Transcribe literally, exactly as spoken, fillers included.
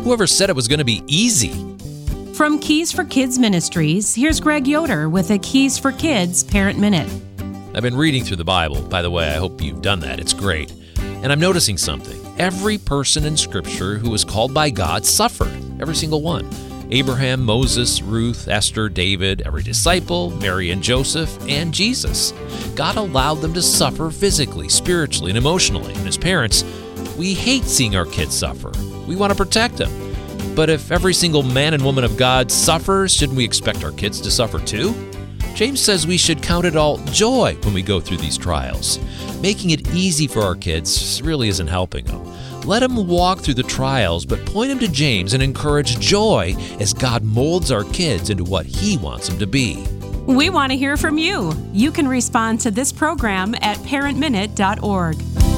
Whoever said it was going to be easy? From Keys for Kids Ministries, here's Greg Yoder with a Keys for Kids Parent Minute. I've been reading through the Bible. By the way, I hope you've done that. It's great. And I'm noticing something. Every person in Scripture who was called by God suffered. Every single one. Abraham, Moses, Ruth, Esther, David, every disciple, Mary and Joseph, and Jesus. God allowed them to suffer physically, spiritually, and emotionally. And as parents, we hate seeing our kids suffer. We want to protect them. But if every single man and woman of God suffers, shouldn't we expect our kids to suffer too? James says we should count it all joy when we go through these trials. Making it easy for our kids really isn't helping them. Let them walk through the trials, but point them to James and encourage joy as God molds our kids into what He wants them to be. We want to hear from you. You can respond to this program at parent minute dot org.